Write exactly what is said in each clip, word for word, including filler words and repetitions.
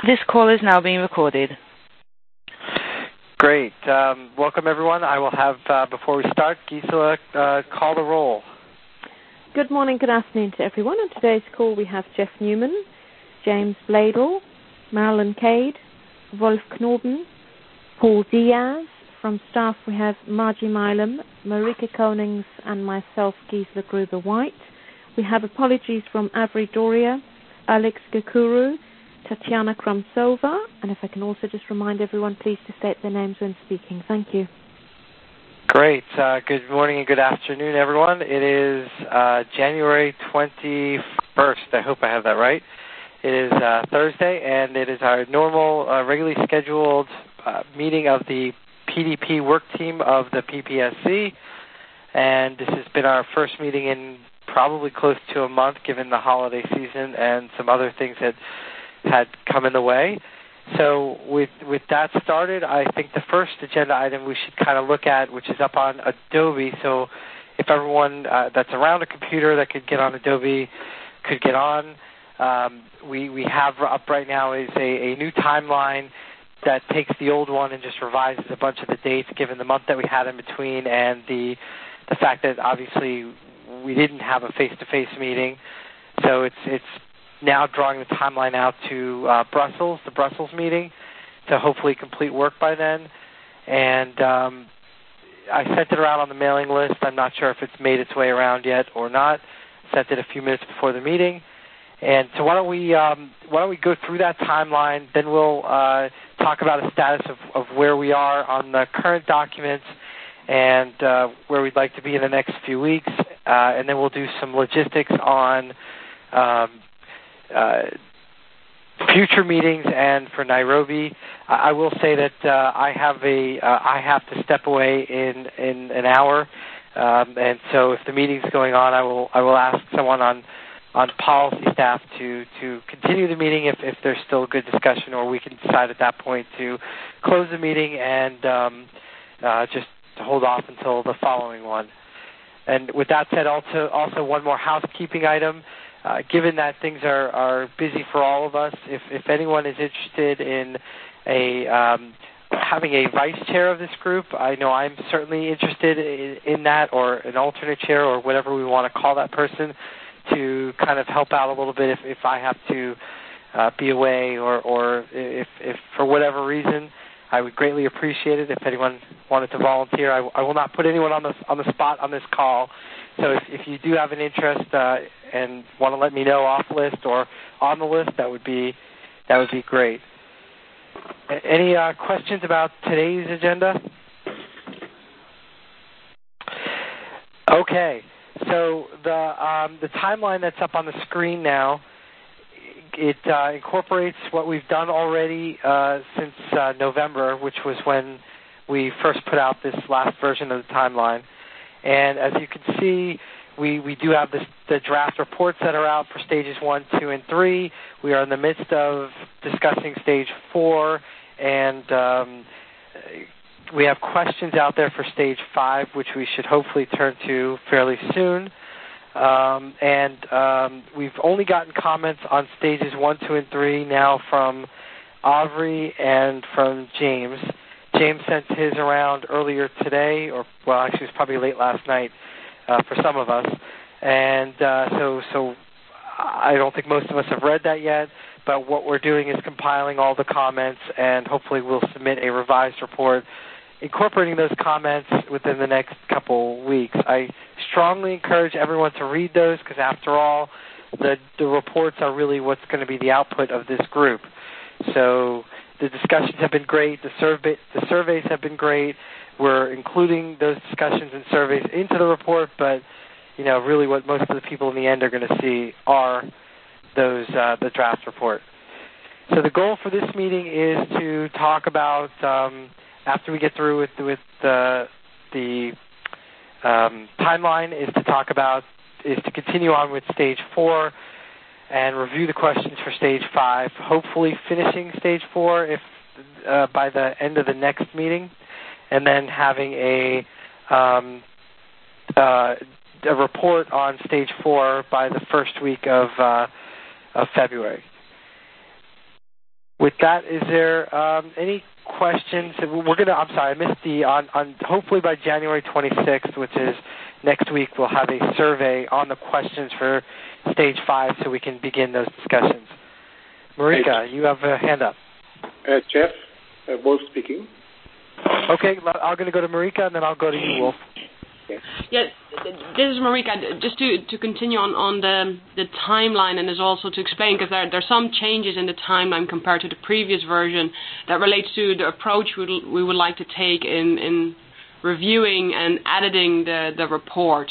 This call is now being recorded. Great. Um, welcome, everyone. I will have, uh, before we start, Gisela uh, call the roll. Good morning, good afternoon to everyone. On today's call, we have Jeff Newman, James Bladel, Marilyn Cade, Wolf Knorben, Paul Diaz. From staff, we have Margie Milam, Marika Konings, and myself, Gisela Gruber-White. We have apologies from Avri Doria, Alex Gakuru, Tatiana Kromsova, and if I can also just remind everyone, please to state their names when speaking. Thank you. Great. Uh, good morning and good afternoon, everyone. It is uh, January twenty-first. I hope I have that right. It is uh, Thursday, and it is our normal, uh, regularly scheduled uh, meeting of the P D P work team of the P P S C, and this has been our first meeting in probably close to a month, given the holiday season and some other things that had come in the way. So with with that started, I think the first agenda item we should kind of look at, which is up on Adobe. So if everyone uh, that's around a computer that could get on Adobe could get on, um, we, we have up right now is a, a new timeline that takes the old one and just revises a bunch of the dates given the month that we had in between and the the fact that obviously we didn't have a face-to-face meeting. So it's it's now drawing the timeline out to uh, Brussels, the Brussels meeting, to hopefully complete work by then. And um, I sent it around on the mailing list. I'm not sure if it's made its way around yet or not. Sent it a few minutes before the meeting. And so why don't we um, why don't we go through that timeline, then we'll uh, talk about a status of, of where we are on the current documents and uh, where we'd like to be in the next few weeks. Uh, and then we'll do some logistics on um, Uh, future meetings, and for Nairobi, I, I will say that uh, I have a uh, I have to step away in, in an hour, um, and so if the meeting's going on, I will I will ask someone on on policy staff to, to continue the meeting if, if there's still a good discussion, or we can decide at that point to close the meeting and um, uh, just hold off until the following one. And with that said, also also one more housekeeping item. Uh, given that things are, are busy for all of us, if, if anyone is interested in a um, having a vice chair of this group, I know I'm certainly interested in, in that, or an alternate chair, or whatever we want to call that person, to kind of help out a little bit if, if I have to uh, be away, or, or if, if for whatever reason. I would greatly appreciate it if anyone wanted to volunteer. I, I will not put anyone on the on the spot on this call. So if, if you do have an interest uh, and want to let me know off list or on the list, that would be that would be great. Any uh, questions about today's agenda? Okay. So the um, the timeline that's up on the screen now, it uh, incorporates what we've done already uh, since uh, November, which was when we first put out this last version of the timeline. And as you can see, we, we do have this, the draft reports that are out for stages one, two, and three. We are in the midst of discussing stage four, and um, we have questions out there for stage five, which we should hopefully turn to fairly soon. Um, and um, we've only gotten comments on stages one, two, and three now from Avri and from James. James sent his around earlier today, or well, actually it was probably late last night uh, for some of us. And uh, so, so I don't think most of us have read that yet. But what we're doing is compiling all the comments, and hopefully we'll submit a revised report incorporating those comments within the next couple weeks. I strongly encourage everyone to read those because, after all, the, the reports are really what's going to be the output of this group. So the discussions have been great. The, survey, the surveys have been great. We're including those discussions and surveys into the report, but you know, really what most of the people in the end are going to see are those uh, the draft report. So the goal for this meeting is to talk about um, after we get through with with uh, the um, timeline, is to talk about is to continue on with stage four and review the questions for stage five. Hopefully, finishing stage four if uh, by the end of the next meeting, and then having a um, uh, a report on stage four by the first week of uh, of February. with that, is there um, any questions? We're going to, I'm sorry, I missed the, on, on hopefully by January twenty-sixth, which is next week, we'll have a survey on the questions for stage five so we can begin those discussions. Marika, you have a hand up. Uh, Jeff, uh, Wolf speaking. Okay, I'm going to go to Marika, and then I'll go to you, Wolf. Yes, this is Marika. Just to, to continue on, on the the timeline, and is also to explain, because there, there are some changes in the timeline compared to the previous version that relates to the approach we, we would like to take in, in reviewing and editing the, the report.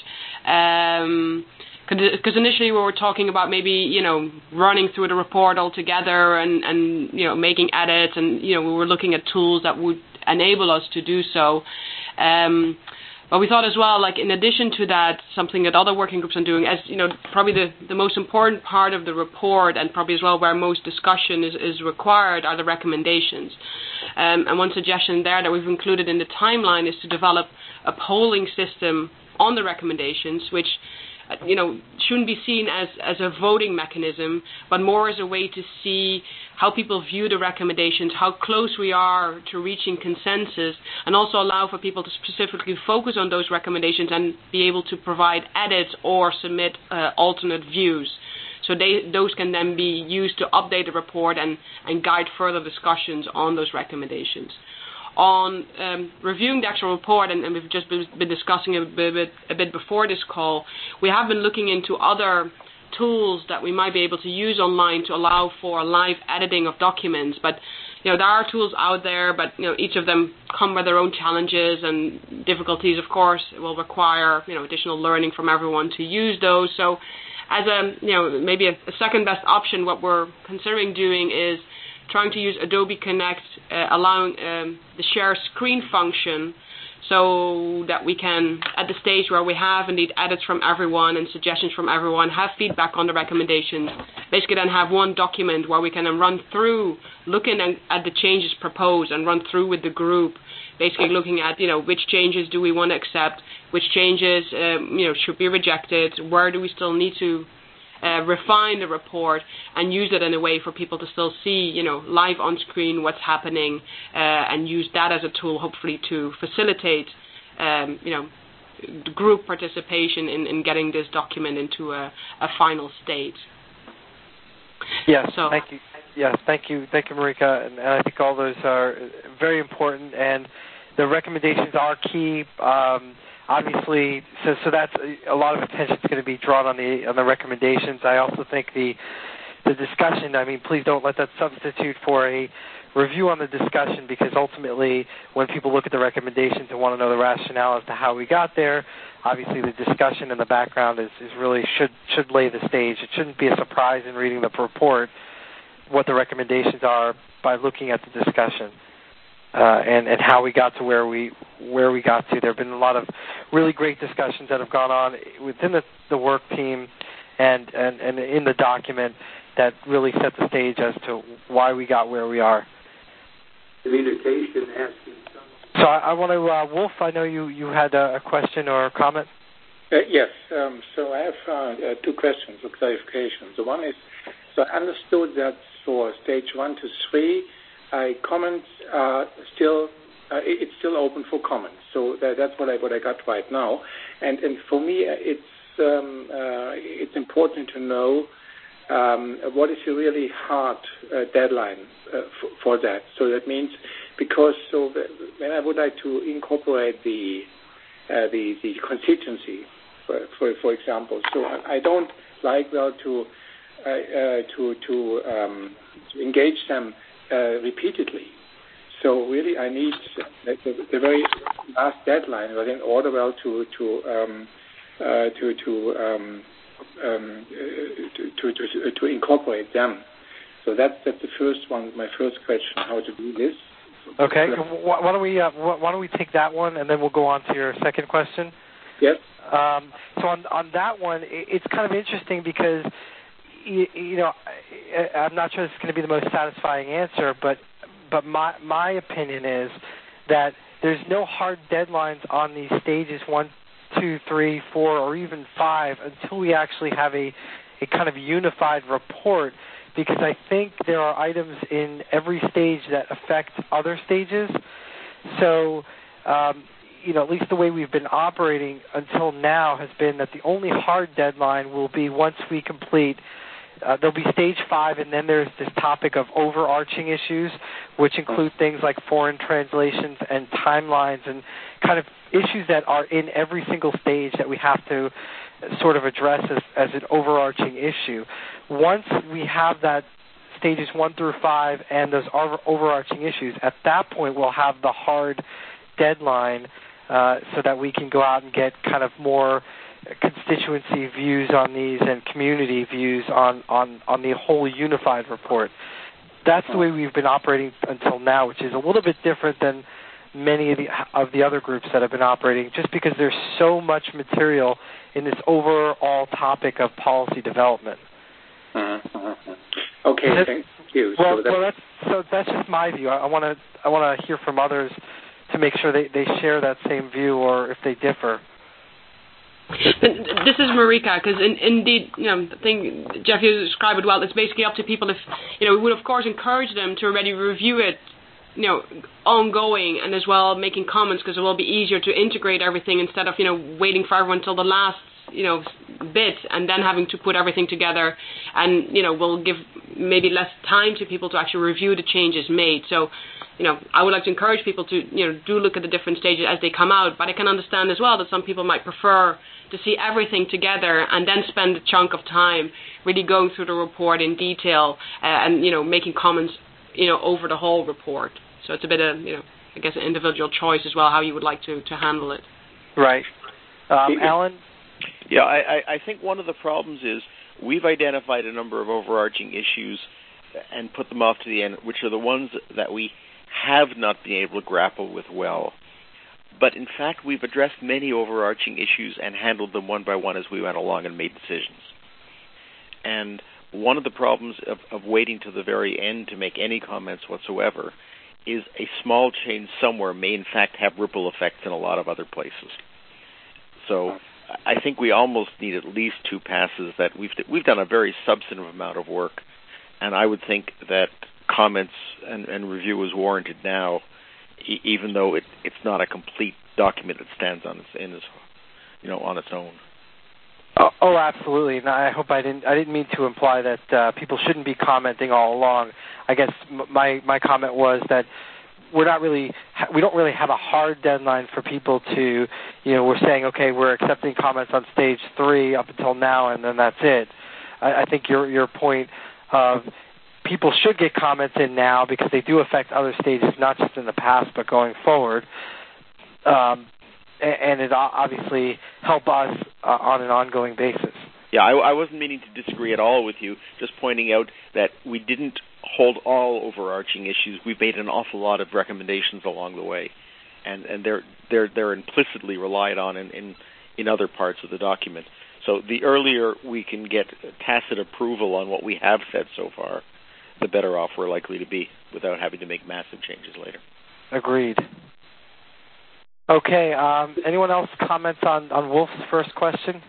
Um, Because initially we were talking about maybe, you know, running through the report altogether and, and, you know, making edits, and, you know, we were looking at tools that would enable us to do so. Um, but we thought as well, like, in addition to that, something that other working groups are doing, as, you know, probably the, the most important part of the report, and probably as well where most discussion is, is required, are the recommendations. Um, and one suggestion there that we've included in the timeline is to develop a polling system on the recommendations, which, you know, shouldn't be seen as, as a voting mechanism, but more as a way to see how people view the recommendations, how close we are to reaching consensus, and also allow for people to specifically focus on those recommendations and be able to provide edits or submit uh, alternate views. So they, those can then be used to update the report and, and guide further discussions on those recommendations. On um, reviewing the actual report, and, and we've just been, been discussing a bit, a bit before this call, we have been looking into other tools that we might be able to use online to allow for live editing of documents. But, you know, there are tools out there, but, you know, each of them come with their own challenges and difficulties. Of course, it will require, you know, additional learning from everyone to use those. So, as a, you know, maybe a, a second best option, what we're considering doing is trying to use Adobe Connect, uh, allowing um, the share screen function, so that we can, at the stage where we have indeed edits from everyone and suggestions from everyone, have feedback on the recommendations, basically then have one document where we can then run through, looking at, at the changes proposed and run through with the group, basically looking at, you know, which changes do we want to accept, which changes, um, you know, should be rejected, where do we still need to Uh, refine the report and use it in a way for people to still see, you know, live on screen what's happening, uh, and use that as a tool, hopefully, to facilitate, um, you know, group participation in, in getting this document into a, a final state. Yes, so, thank you. Yes, thank you, thank you, Marika. And, and I think all those are very important, and the recommendations are key. Um, Obviously, so so that's a lot of attention is going to be drawn on the on the recommendations. I also think the the discussion. I mean, please don't let that substitute for a review on the discussion, because ultimately, when people look at the recommendations and want to know the rationale as to how we got there, obviously the discussion in the background is, is really should should lay the stage. It shouldn't be a surprise in reading the report what the recommendations are by looking at the discussion. Uh, and, and how we got to where we where we got to. There have been a lot of really great discussions that have gone on within the, the work team and, and, and in the document that really set the stage as to why we got where we are. Communication asking so I, I want to, uh, Wolf, I know you, you had a, a question or a comment. Uh, yes, um, so I have uh, uh, two questions or clarifications. The one is, so I understood that for stage one to three, I comments are still uh, it's still open for comments, so that, that's what I what I got right now. And and for me, it's um, uh, it's important to know um, what is a really hard uh, deadline uh, for, for that. So that means because so when I would like to incorporate the uh, the the constituency, for for, for example, so I, I don't like well to uh, uh, to to, um, to engage them Uh, repeatedly. So really, I need the, the, the very last deadline, but in order well to to um, uh, to to, um, um, to to to to incorporate them. So that's that's the first one. My first question: how to do this? Okay. Why don't we uh, why don't we take that one, and then we'll go on to your second question. Yes. Um, so on on that one, it's kind of interesting because, You, you know, I'm not sure this is going to be the most satisfying answer, but but my my opinion is that there's no hard deadlines on these stages one two, three, four, or even five until we actually have a, a kind of unified report, because I think there are items in every stage that affect other stages. So, um, you know, at least the way we've been operating until now has been that the only hard deadline will be once we complete. Uh, there'll be stage five, and then there's this topic of overarching issues, which include things like foreign translations and timelines and kind of issues that are in every single stage that we have to sort of address as, as an overarching issue. Once we have that stages one through five and those over- overarching issues, at that point we'll have the hard deadline uh, so that we can go out and get kind of more constituency views on these and community views on, on, on the whole unified report. That's the way we've been operating until now, which is a little bit different than many of the, of the other groups that have been operating, just because there's so much material in this overall topic of policy development. Uh-huh, uh-huh. Okay, that, thank you. Well, so, that's, well that's, so that's just my view. I want to I want to hear from others to make sure they, they share that same view, or if they differ. This is Marika, because in, indeed, you know, the thing, Jeff, you described it well. It's basically up to people. If, you know, we would of course encourage them to already review it, you know, ongoing, and as well making comments, because it will be easier to integrate everything instead of, you know, waiting for everyone till the last, you know, bit and then having to put everything together, and, you know, we'll give maybe less time to people to actually review the changes made. So, you know, I would like to encourage people to, you know, do look at the different stages as they come out, but I can understand as well that some people might prefer to see everything together and then spend a chunk of time really going through the report in detail uh, and, you know, making comments, you know, over the whole report. So it's a bit of, you know, I guess an individual choice as well, how you would like to, to handle it. Right. Um, Alan? Yeah, I, I think one of the problems is we've identified a number of overarching issues and put them off to the end, which are the ones that we have not been able to grapple with well. But in fact, we've addressed many overarching issues and handled them one by one as we went along and made decisions. And one of the problems of, of waiting to the very end to make any comments whatsoever is a small change somewhere may in fact have ripple effects in a lot of other places. So I think we almost need at least two passes. That we've we've done a very substantive amount of work, and I would think that comments and, and review is warranted now, e- even though it, it's not a complete document that stands on its, in its, you know, on its own. Oh, oh, absolutely. And I hope I didn't I didn't mean to imply that uh, people shouldn't be commenting all along. I guess my my comment was that we're not really we don't really have a hard deadline for people to, you know, we're saying, okay, we're accepting comments on stage three up until now, and then that's it. I, I think your your point of people should get comments in now because they do affect other stages, not just in the past but going forward. Um, and it obviously help us uh, on an ongoing basis. Yeah, I, I wasn't meaning to disagree at all with you, just pointing out that we didn't hold all overarching issues. We made an awful lot of recommendations along the way, and, and they're they're they're implicitly relied on in, in, in other parts of the document. So the earlier we can get tacit approval on what we have said so far, the better off we're likely to be without having to make massive changes later. Agreed. Okay, um, anyone else comments on, on Wolf's first question?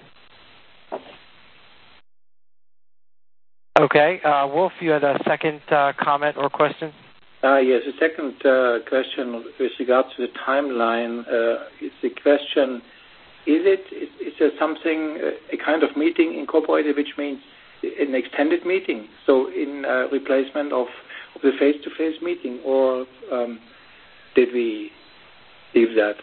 Okay, uh, Wolf, you had a second uh, comment or question? Uh, yes, the second uh, question with regard to the timeline uh, is the question, is it is, is there something, uh, a kind of meeting incorporated, which means an extended meeting, so in uh, replacement of, of the face-to-face meeting, or um, did we leave that?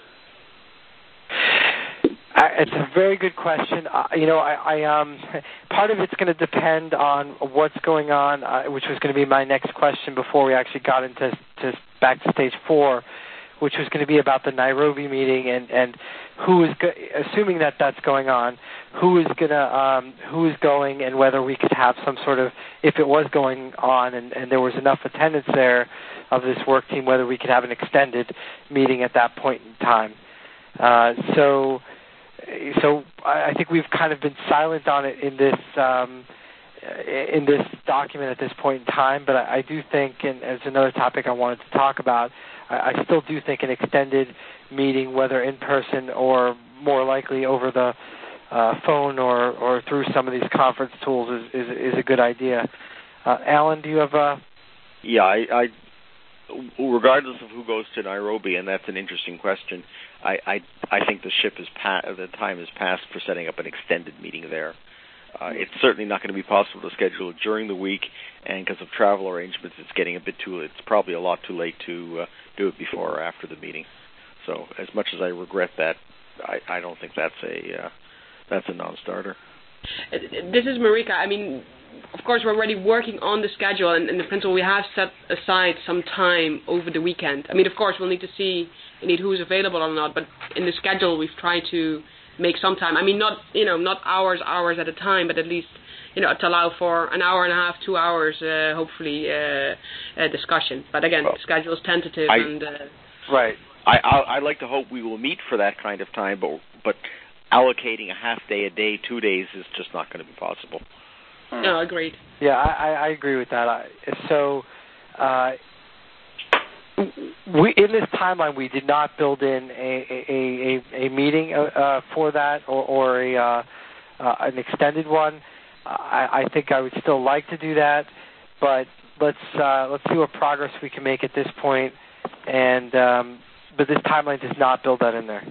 Uh, it's a very good question. Uh, you know, I, I um, part of it's going to depend on what's going on, uh, which was going to be my next question before we actually got into to back to stage four, which was going to be about the Nairobi meeting and, and who is go- assuming that that's going on, who is going to um, who is going, and whether we could have some sort of, if it was going on and, and there was enough attendance there of this work team, whether we could have an extended meeting at that point in time. Uh, so, so I think we've kind of been silent on it in this um, in this document at this point in time, but I, I do think, and as another topic I wanted to talk about, I, I still do think an extended meeting, whether in person or more likely over the uh, phone or, or through some of these conference tools, is, is, is a good idea. Uh, Alan, do you have a... Yeah, I, I, regardless of who goes to Nairobi, and that's an interesting question, I, I, I think the ship is pa- the time has passed for setting up an extended meeting there. Uh, it's certainly not going to be possible to schedule it during the week, and because of travel arrangements, it's getting a bit too. It's probably a lot too late to uh, do it before or after the meeting. So, as much as I regret that, I, I don't think that's a uh, that's a non-starter. This is Marika. I mean, of course, we're already working on the schedule, and in the principle, we have set aside some time over the weekend. I mean, of course, we'll need to see indeed who's available or not, but in the schedule, we've tried to make some time. I mean, not you know, not hours, hours at a time, but at least you know to allow for an hour and a half, two hours, uh, hopefully, uh, uh, discussion. But again, well, the schedule is tentative, I, and uh, right. I I I'd like to hope we will meet for that kind of time, but but allocating a half day, a day, two days is just not going to be possible. Hmm. No, agreed. Yeah, I, I agree with that. I, so. Uh, We, in this timeline, we did not build in a a, a, a meeting uh, for that or, or a uh, uh, an extended one. I, I think I would still like to do that, but let's uh, let's see what progress we can make at this point. And um, but this timeline does not build that in there.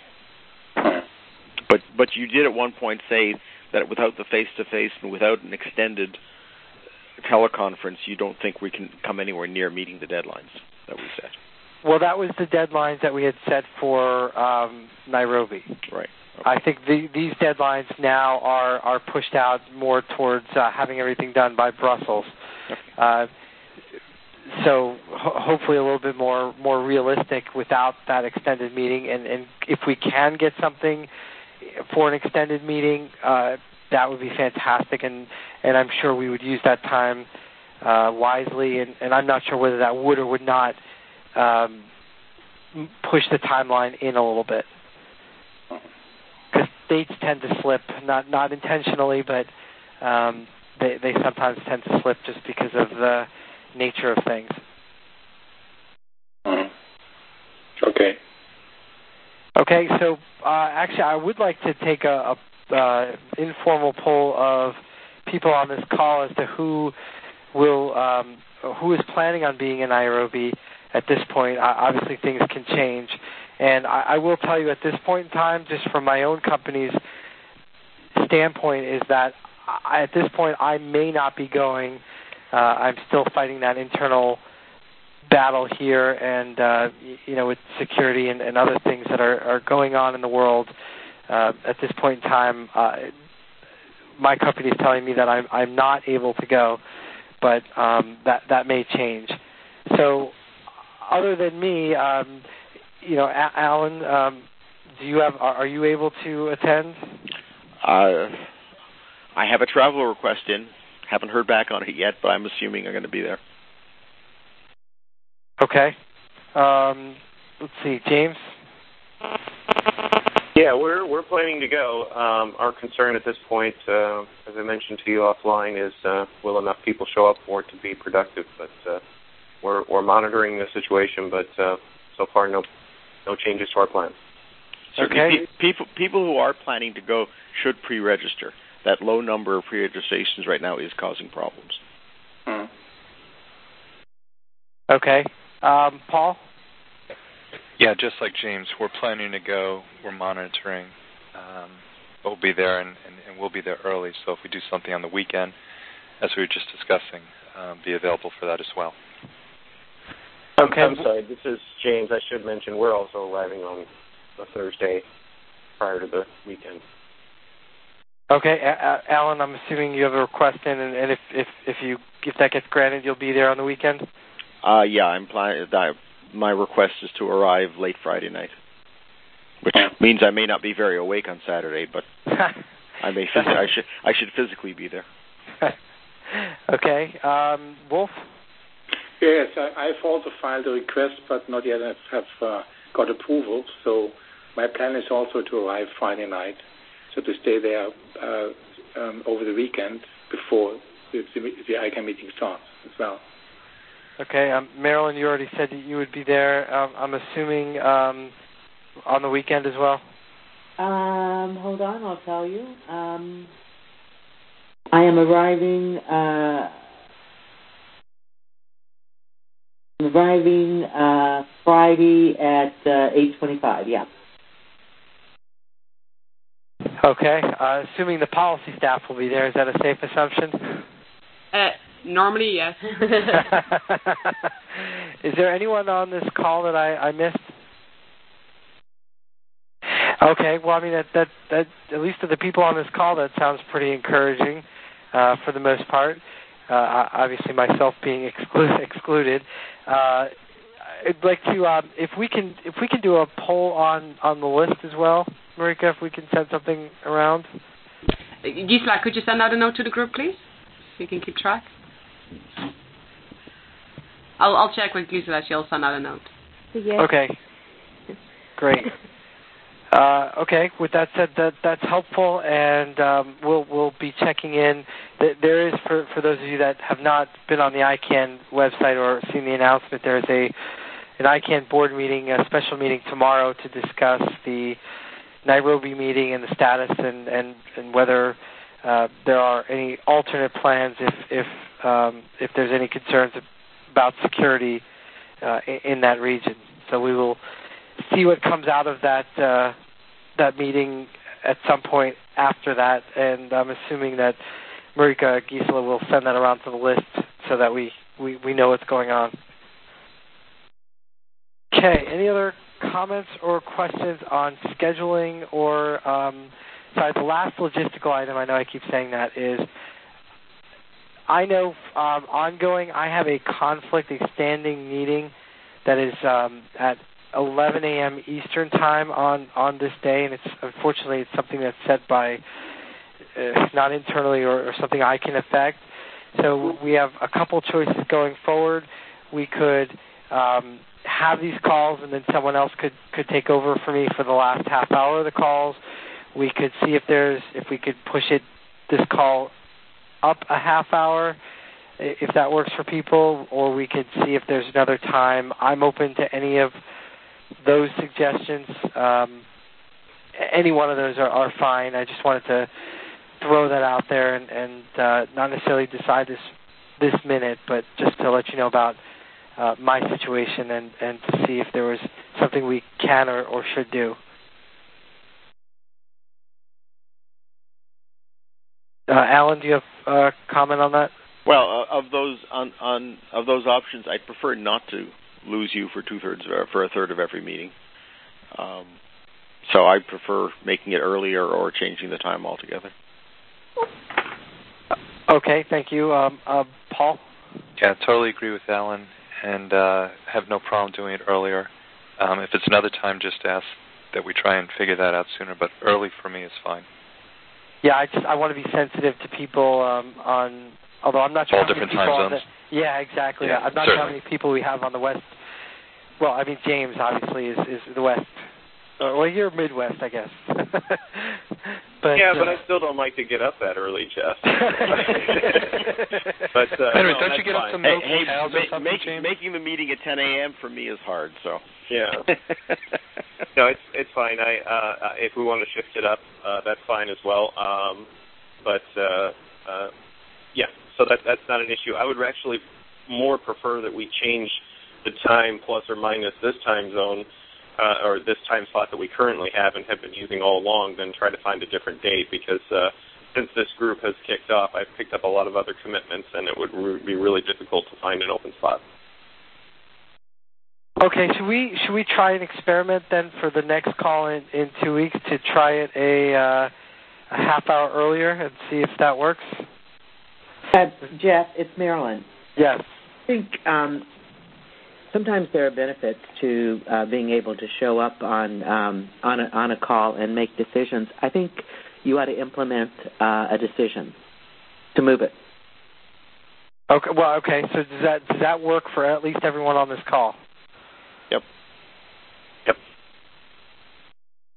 But but you did at one point say that without the face-to-face and without an extended teleconference, you don't think we can come anywhere near meeting the deadlines that we set. Well, that was the deadlines that we had set for um, Nairobi. Right. Okay. I think the, these deadlines now are, are pushed out more towards uh, having everything done by Brussels. Okay. Uh, so ho- hopefully a little bit more, more realistic without that extended meeting. And, and if we can get something for an extended meeting, uh, that would be fantastic. And, and I'm sure we would use that time Uh, wisely, and, and I'm not sure whether that would or would not um, push the timeline in a little bit. Because dates tend to slip, not not intentionally, but um, they, they sometimes tend to slip just because of the nature of things. Mm-hmm. Okay. Okay, so uh, actually I would like to take a, a uh, informal poll of people on this call as to who will um, who is planning on being in Nairobi at this point. Uh, obviously, things can change. And I, I will tell you at this point in time, just from my own company's standpoint, is that I, at this point I may not be going. Uh, I'm still fighting that internal battle here and, uh, you know, with security and, and other things that are, are going on in the world. Uh, at this point in time, uh, my company is telling me that I'm, I'm not able to go. But um, that that may change. So, other than me, um, you know, A- Alan, um, do you have? Are, are you able to attend? Uh, I have a travel request in. Haven't heard back on it yet, but I'm assuming I'm going to be there. Okay. Um, let's see, James. Yeah, we're we're planning to go. Um, our concern at this point, uh, as I mentioned to you offline, is uh, will enough people show up for it to be productive? But uh, we're we're monitoring the situation, but uh, so far no no changes to our plans. Okay. Pe- people people who are planning to go should pre-register. That low number of pre-registrations right now is causing problems. Hmm. Okay. Um, Paul? Yeah, just like James, we're planning to go. We're monitoring. Um, we'll be there, and, and, and we'll be there early. So if we do something on the weekend, as we were just discussing, um, be available for that as well. Okay. I'm sorry, this is James. I should mention we're also arriving on a Thursday prior to the weekend. Okay, uh, Alan, I'm assuming you have a request in, and, and if, if if you if that gets granted, you'll be there on the weekend. Uh, yeah, I'm planning. My request is to arrive late Friday night, which means I may not be very awake on Saturday, but I may. Phys- I should. I should physically be there. Okay, um, Wolf. Yes, I, I've also filed a request, but not yet have, have uh, got approval. So my plan is also to arrive Friday night, so to stay there uh, um, over the weekend before before the, the I C A N meeting starts as well. Okay, um, Marilyn, you already said that you would be there. Um, I'm assuming um, on the weekend as well? Um, hold on, I'll tell you. Um, I am arriving, uh, arriving uh, Friday at uh, eight twenty-five, yeah. Okay, uh, assuming the policy staff will be there, is that a safe assumption? Uh, normally, yes. Is there anyone on this call that I, I missed? Okay, well, I mean, that, that, that at least to the people on this call, that sounds pretty encouraging uh, for the most part. Uh, obviously, myself being exclu- excluded. Uh, I'd like to, um, if we can, if we can do a poll on, on the list as well, Marika, if we can send something around. Gisela, could you send out a note to the group, please, so you can keep track? I'll, I'll check with Gisela. She'll send out a note. Yes. Okay. Great. Uh, okay. With that said, that that's helpful, and um, we'll we'll be checking in. There is, for for those of you that have not been on the I C A N website or seen the announcement, there is a an I C A N board meeting, a special meeting tomorrow to discuss the Nairobi meeting and the status and and and whether uh, there are any alternate plans if if um, if there's any concerns about security uh, in, in that region. So we will see what comes out of that uh, that meeting at some point after that, and I'm assuming that Marika Gisela will send that around to the list so that we, we, we know what's going on. Okay, any other comments or questions on scheduling or, um, sorry, the last logistical item, I know I keep saying that, is I know um, ongoing I have a conflict extending meeting that is um, at eleven a.m. Eastern time on, on this day, and it's unfortunately it's something that's set by uh, not internally or, or something I can affect. So we have a couple choices going forward. We could um, have these calls, and then someone else could, could take over for me for the last half hour of the calls. We could see if there's if we could push it this call up a half hour, if that works for people, or we could see if there's another time. I'm open to any of those suggestions. Um, any one of those are, are fine. I just wanted to throw that out there and, and uh, not necessarily decide this this minute, but just to let you know about uh, my situation and, and to see if there was something we can or, or should do. Uh, Alan, do you have a comment on that? Well, uh, of those on, on of those options, I'd prefer not to lose you for two thirds of, for a third of every meeting. Um, so I prefer making it earlier or changing the time altogether. Okay, thank you, um, uh, Paul. Yeah, totally agree with Alan, and uh, have no problem doing it earlier. Um, if it's another time, just ask that we try and figure that out sooner. But early for me is fine. Yeah, I just I want to be sensitive to people um, on. Although I'm not sure all how many different people time on zones. The, yeah, exactly. Yeah, I'm not certainly. sure how many people we have on the west. Well, I mean James obviously is, is the west. Uh, well, you're Midwest, I guess. but yeah, uh, but I still don't like to get up that early, Jeff. but uh, anyway, no, don't that's you get fine. up some Hey, milk hey cows ma- or something, make, James? making the meeting at ten a.m. for me is hard. So yeah, no, it's it's fine. I uh, if we want to shift it up, uh, that's fine as well. Um, but uh, uh, yeah, so that that's not an issue. I would actually more prefer that we change the time plus or minus this time zone uh, or this time slot that we currently have and have been using all along than try to find a different date, because uh, since this group has kicked off, I've picked up a lot of other commitments, and it would re- be really difficult to find an open slot. Okay, should we should we try an experiment then for the next call in, in two weeks to try it a, uh, a half hour earlier and see if that works? Uh, Jeff, it's Marilyn. Yes. I think um, sometimes there are benefits to uh, being able to show up on um, on, a, on a call and make decisions. I think you ought to implement uh, a decision to move it. Okay. Well, okay. So does that does that work for at least everyone on this call? Yep. Yep.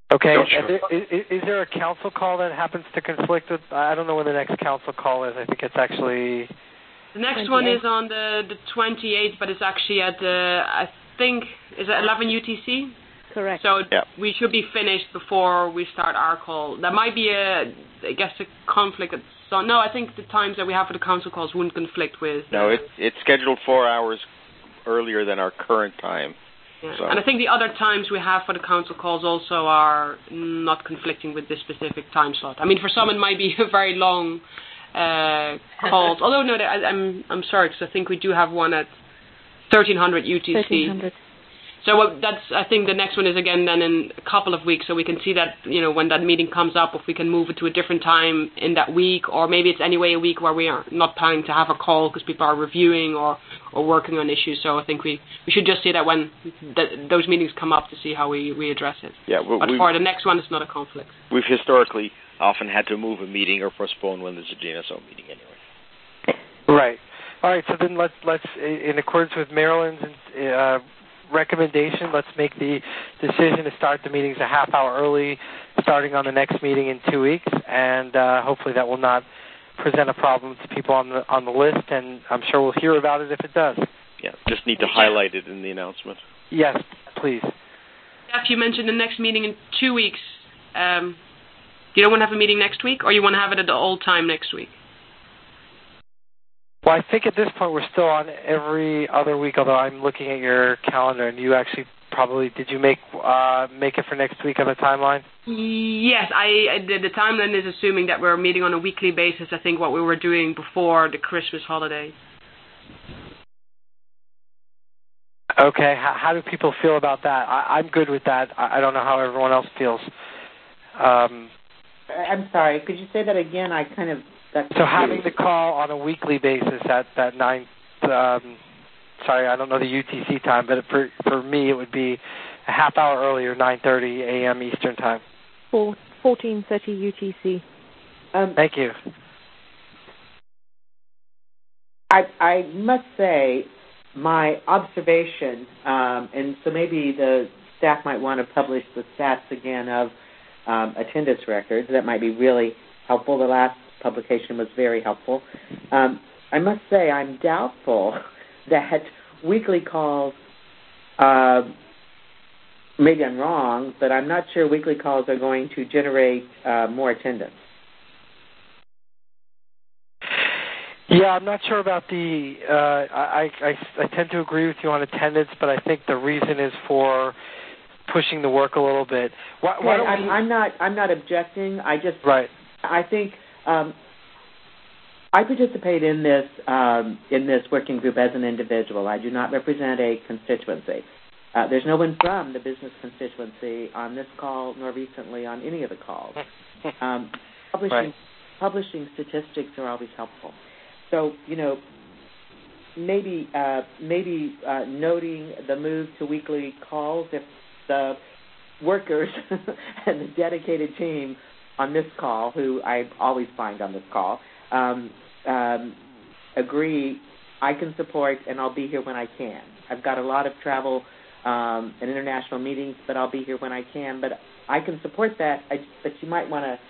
Okay. Sure. Is, is, is there a council call that happens to conflict with? I don't know when the next council call is. I think it's actually. The next twenty-eighth. one is on the, the twenty-eighth, but it's actually at the, I think, is it eleven U T C? Correct. So yeah. we should be finished before we start our call. There might be a, I guess, a conflict. At, so no, I think the times that we have for the council calls wouldn't conflict with. No, uh, it, it's scheduled four hours earlier than our current time. Yeah. So. And I think the other times we have for the council calls also are not conflicting with this specific time slot. I mean, for some it might be a very long uh, calls. Although no, I, I'm I'm sorry because I think we do have one at thirteen hundred U T C. thirteen hundred. So what that's I think the next one is again then in a couple of weeks, so we can see that, you know, when that meeting comes up, if we can move it to a different time in that week, or maybe it's anyway a week where we are not planning to have a call because people are reviewing or, or working on issues. So I think we, we should just see that when the, those meetings come up to see how we, we address it. Yeah, well, but for the next one, it's not a conflict. We've historically often had to move a meeting or postpone when there's a G N S O meeting anyway. Right. All right. So then let's let's in accordance with Marilyn's uh, recommendation, let's make the decision to start the meetings a half hour early, starting on the next meeting in two weeks, and uh, hopefully that will not present a problem to people on the on the list. And I'm sure we'll hear about it if it does. Yeah. Just need to highlight it in the announcement. Yes, please. Jeff, you mentioned the next meeting in two weeks. Um, you don't want to have a meeting next week, or you want to have it at the old time next week? Well, I think at this point we're still on every other week, although I'm looking at your calendar, and you actually probably, did you make uh, make it for next week on the timeline? Yes, I, I the, the timeline is assuming that we're meeting on a weekly basis, I think what we were doing before the Christmas holiday. Okay, how, how do people feel about that? I, I'm good with that. I, I don't know how everyone else feels. Um, I'm sorry, could you say that again? I kind of... So having the call on a weekly basis at that nine, um, sorry, I don't know the U T C time, but for for me it would be a half hour earlier, nine thirty a.m. Eastern time. fourteen thirty U T C. Um, Thank you. I I must say my observation, um, and so maybe the staff might want to publish the stats again of um, attendance records. That might be really helpful. The last publication was very helpful. Um, I must say I'm doubtful that weekly calls, uh, maybe I'm wrong, but I'm not sure weekly calls are going to generate uh, more attendance. Yeah, I'm not sure about the, uh, I, I, I tend to agree with you on attendance, but I think the reason is for pushing the work a little bit. Why, why yeah, don't I'm, we... I'm not, I'm not objecting. I just, right. I think, Um, I participate in this um, in this working group as an individual. I do not represent a constituency. Uh, there's no one from the business constituency on this call, nor recently on any of the calls. Um, publishing right. publishing statistics are always helpful. So you know, maybe uh, maybe uh, noting the move to weekly calls if the workers and the dedicated team on this call, who I always find on this call, um, um, agree, I can support and I'll be here when I can. I've got a lot of travel um, and international meetings, but I'll be here when I can. But I can support that, I, but you might want to...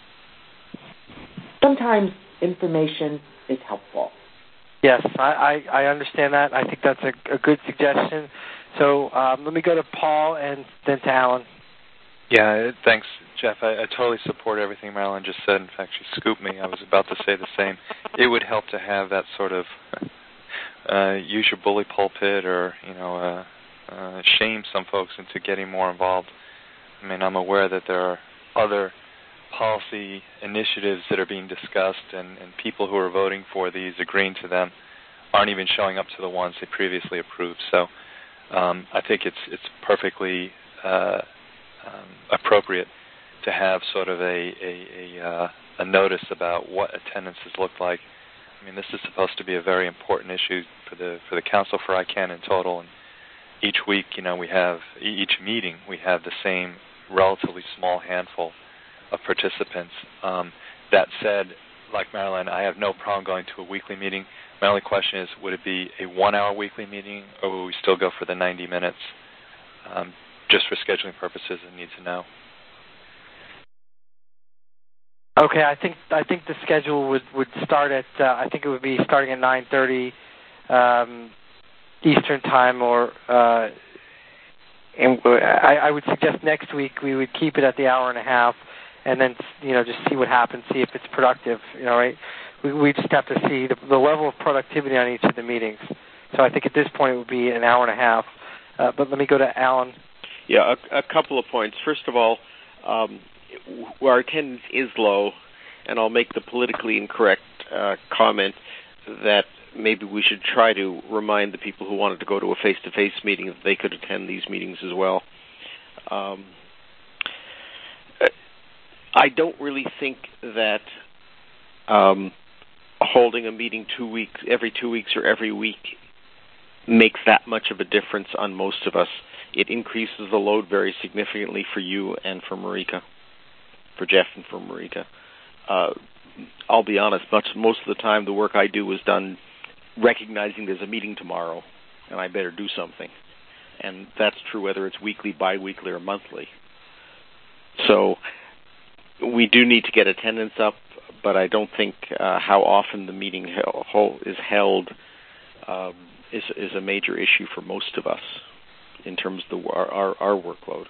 Sometimes information is helpful. Yes, I, I, I understand that. I think that's a, a good suggestion. So um, let me go to Paul and then to Alan. Yeah, thanks, Jeff. I, I totally support everything Marilyn just said. In fact, she scooped me. I was about to say the same. It would help to have that sort of uh, use your bully pulpit or, you know, uh, uh, shame some folks into getting more involved. I mean, I'm aware that there are other policy initiatives that are being discussed, and, and people who are voting for these, agreeing to them, aren't even showing up to the ones they previously approved. So um, I think it's it's perfectly uh, um, appropriate to have sort of a a, a, uh, a notice about what attendances look like. I mean, this is supposed to be a very important issue for the for the Council for I CANN in total. And each week, you know, we have each meeting we have the same relatively small handful of participants. Um, that said, like Marilyn, I have no problem going to a weekly meeting. My only question is, would it be a one-hour weekly meeting, or will we still go for the ninety minutes? Um, just for scheduling purposes, I need to know. Okay, I think I think the schedule would, would start at uh, I think it would be starting at nine thirty um, Eastern time, or uh, and I, I would suggest next week we would keep it at the hour and a half, and then you know just see what happens, see if it's productive. You know, right? We we just have to see the, the level of productivity on each of the meetings. So I think at this point it would be an hour and a half. Uh, but let me go to Alan. Yeah, a, a couple of points. First of all, um, our attendance is low, and I'll make the politically incorrect uh, comment that maybe we should try to remind the people who wanted to go to a face-to-face meeting that they could attend these meetings as well. Um, I don't really think that um, holding a meeting two weeks, every two weeks or every week makes that much of a difference on most of us. It increases the load very significantly for you and for Marika, for Jeff and for Marika. Uh, I'll be honest, much, most of the time the work I do is done recognizing there's a meeting tomorrow and I better do something. And that's true whether it's weekly, bi-weekly, or monthly. So we do need to get attendance up, but I don't think uh, how often the meeting he- is held um, is, is a major issue for most of us in terms of the, our, our, our workload.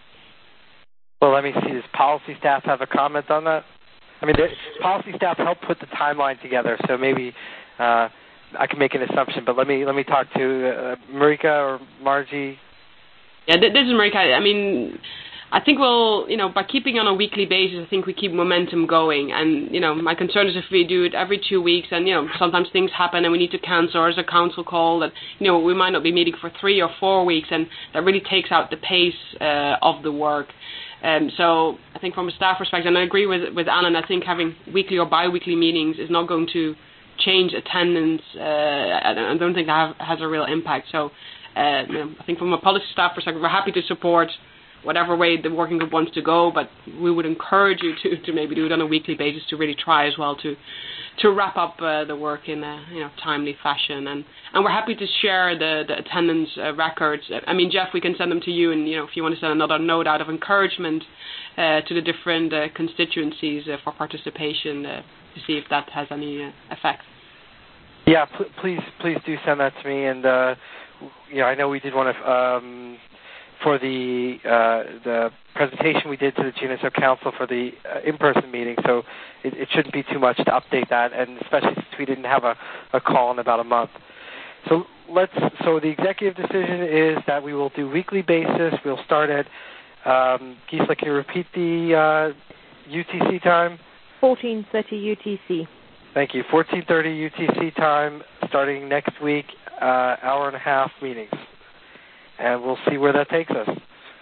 Well, let me see. Does policy staff have a comment on that? I mean, the policy staff helped put the timeline together, so maybe uh, I can make an assumption. But let me let me talk to uh, Marika or Margie. Yeah, this is Marika. I mean, I think we'll, you know, by keeping on a weekly basis, I think we keep momentum going. And, you know, my concern is if we do it every two weeks and, you know, sometimes things happen and we need to cancel, or there's a council call that, you know, we might not be meeting for three or four weeks, and that really takes out the pace uh, of the work. Um, so I think from a staff perspective, and I agree with with Alan, I think having weekly or bi-weekly meetings is not going to change attendance. Uh, I don't think that have, has a real impact. So uh, you know, I think from a policy staff perspective, we're happy to support whatever way the working group wants to go, but we would encourage you to, to maybe do it on a weekly basis to really try as well to to wrap up uh, the work in a you know timely fashion. And, and we're happy to share the, the attendance uh, records. I mean, Jeff, we can send them to you, and you know if you want to send another note out of encouragement uh, to the different uh, constituencies uh, for participation uh, to see if that has any uh, effect. Yeah, pl- please please do send that to me. And uh, you know I know we did want to. Um, for the uh, the presentation we did to the G N S O Council for the uh, in-person meeting, so it, it shouldn't be too much to update that, and especially since we didn't have a, a call in about a month. So let's. So the executive decision is that we will do weekly basis. We'll start at um, Gisela. Can you repeat the uh, U T C time? fourteen thirty U T C. Thank you. fourteen thirty U T C time, starting next week. Uh, hour and a half meetings. And we'll see where that takes us.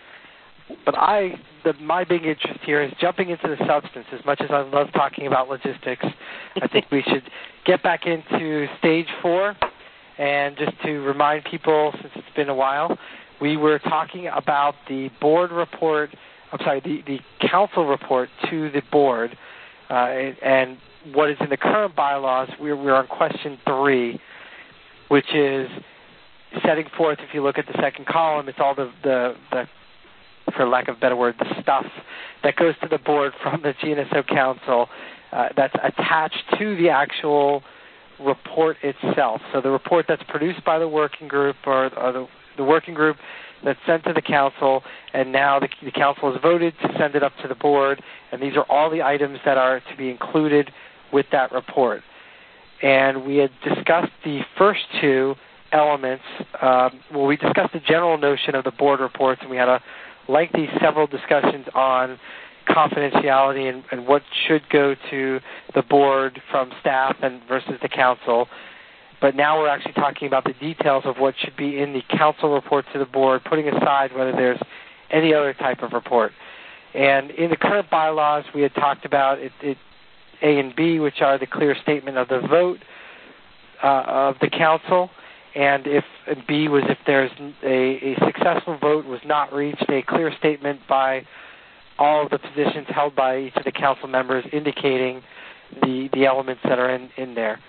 But I, the, my big interest here is jumping into the substance. As much as I love talking about logistics, I think we should get back into stage four. And just to remind people, since it's been a while, we were talking about the board report, I'm sorry, the, the council report to the board, uh, and, and what is in the current bylaws. We're, we're on question three, which is setting forth, if you look at the second column, it's all the, the, the, for lack of a better word, the stuff that goes to the board from the G N S O Council uh, that's attached to the actual report itself. So the report that's produced by the working group, or, or the, the working group that's sent to the council, and now the, the council has voted to send it up to the board, and these are all the items that are to be included with that report. And we had discussed the first two elements. Um, well, we discussed the general notion of the board reports, and we had a lengthy several discussions on confidentiality and, and what should go to the board from staff and versus the council. But now we're actually talking about the details of what should be in the council report to the board, putting aside whether there's any other type of report. And in the current bylaws, we had talked about it, it, A and B, which are the clear statement of the vote uh, of the council. And if and B was if there's a, a successful vote was not reached, a clear statement by all of the positions held by each of the council members indicating the, the elements that are in, in there.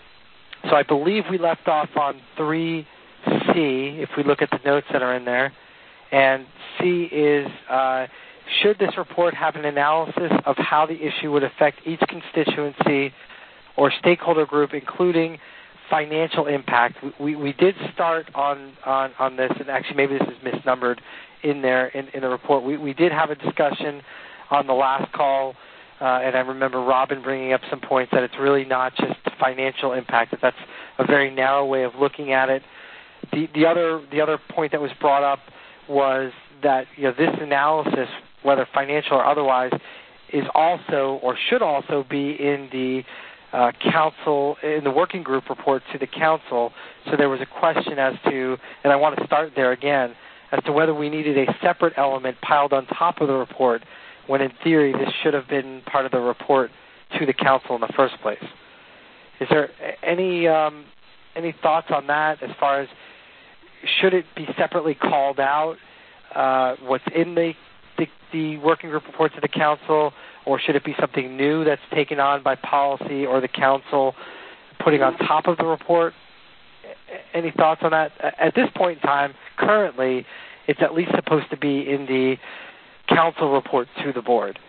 So I believe we left off on three C, if we look at the notes that are in there. And C is uh, should this report have an analysis of how the issue would affect each constituency or stakeholder group, including financial impact? We, we did start on, on, on this, and actually maybe this is misnumbered in there in, in the report. We, we did have a discussion on the last call, uh, and I remember Robin bringing up some points that it's really not just financial impact, that that's a very narrow way of looking at it. The, the other the other point that was brought up was that, you know, this analysis, whether financial or otherwise, is also or should also be in the uh, council, in the working group report to the council. So there was a question as to, and I want to start there again, as to whether we needed a separate element piled on top of the report, when in theory this should have been part of the report to the council in the first place. Is there any um, any thoughts on that as far as should it be separately called out, uh, what's in the, the the working group report to the council, or should it be something new that's taken on by policy or the council putting on top of the report? Any thoughts on that? At this point in time, currently, it's at least supposed to be in the council report to the board.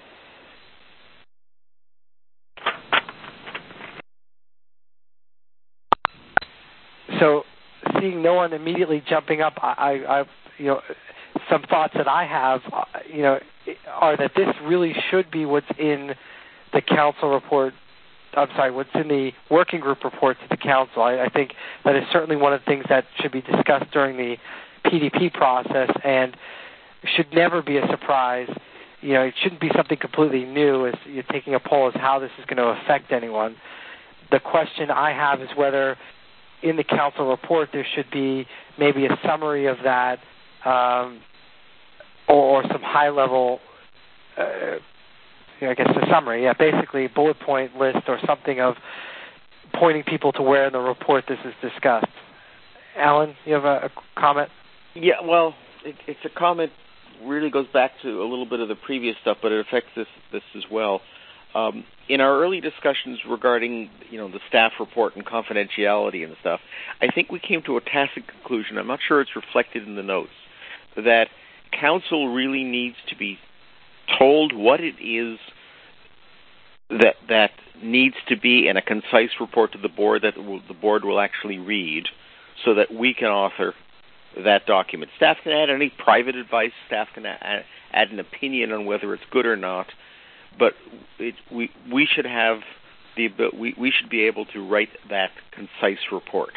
So, seeing no one immediately jumping up, I, I, you know, some thoughts that I have, you know, are that this really should be what's in the council report. I'm sorry, what's in the working group report to the council. I, I think that is certainly one of the things that should be discussed during the P D P process, and should never be a surprise. You know, it shouldn't be something completely new as you're taking a poll as how this is going to affect anyone. The question I have is whether in the council report there should be maybe a summary of that, um, or, or some high-level, uh, you know, I guess a summary, yeah, basically a bullet point list or something of pointing people to where in the report this is discussed. Alan, you have a, a comment? Yeah, well, it, it's a comment really goes back to a little bit of the previous stuff, but it affects this this as well. Um, in our early discussions regarding, you know, the staff report and confidentiality and stuff, I think we came to a tacit conclusion. I'm not sure it's reflected in the notes, that council really needs to be told what it is that that needs to be in a concise report to the board that will, the board will actually read, so that we can author that document. Staff can add any private advice. Staff can add, add an opinion on whether it's good or not. But it, we we should have the we we should be able to write that concise report.